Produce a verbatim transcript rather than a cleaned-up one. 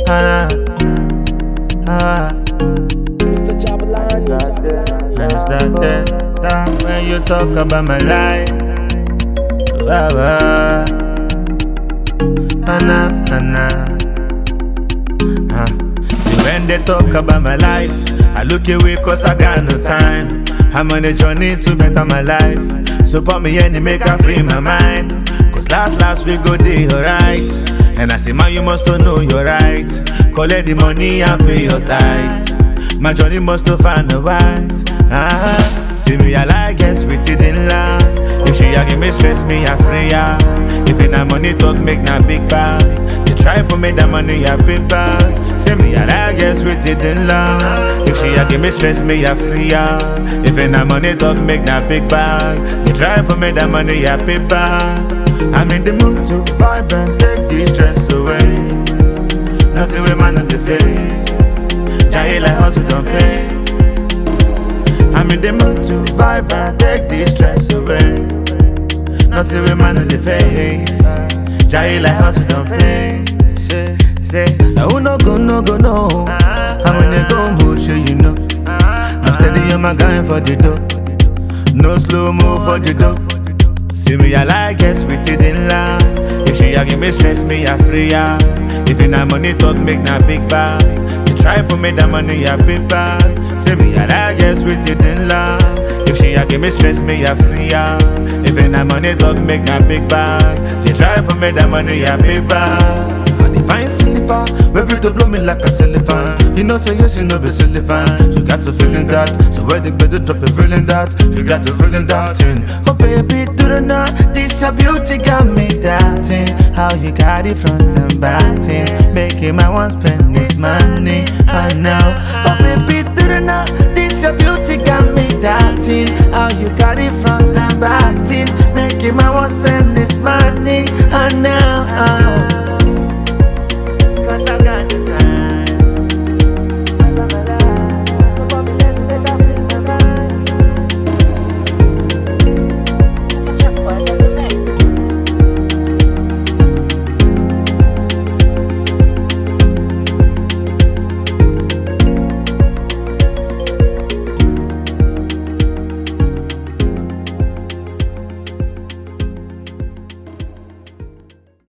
Ah, ah. Mister Jabalani. Is that there? That when you talk about my life? Wow, wow. Anna, Anna. Ah. See when they talk about my life, I look away cause I got no time. I'm on a journey to better my life. Support me and make I free my mind. Cause last last we go day alright. And I say man you must know you're right. Collect the money and pay your tithes. My journey must to find a wife. Ah, see me I like guess we didn't lie. If she a give me stress me a free her. If in a money talk make na big bag. They try to make that money a big bag. See me I like guess we didn't lie. If she a give me stress me a free her. If in a money talk make na big bag. They try to make that money a big bag. I'm in the mood to vibe and take the stress away. Nothing with man on the face. Jay like hustle don't pay. I'm in the mood to vibe and take the stress away. Nothing with man on the face. Jay like hustle don't pay. Say, say, I will not go, no go, no. I'm in a go mood, sure you know. I'm steady on my grind for the dough. No slow mo for the dough. See me I like guess we didn't lie. If she a give me stress me a free her. If in a money talk make na big bag. They try to make that money a big bag. See me I like guess we didn't lie. If she a give me stress me a free her. If in a money talk make na big bag. They try to make that money a big bag. I define silver, ready to blow me like a cellophane. You know, say yes, you know, be cellophane. You got to feeling that, so where the better drop you feeling that. You got to feeling that thing. Oh baby, do the night, this a beauty got me doubting. How you got it from them batting, making my one spend this money. I know. Oh baby, do the night, this a beauty got me doubting. How you got it from them batting, making my one spend.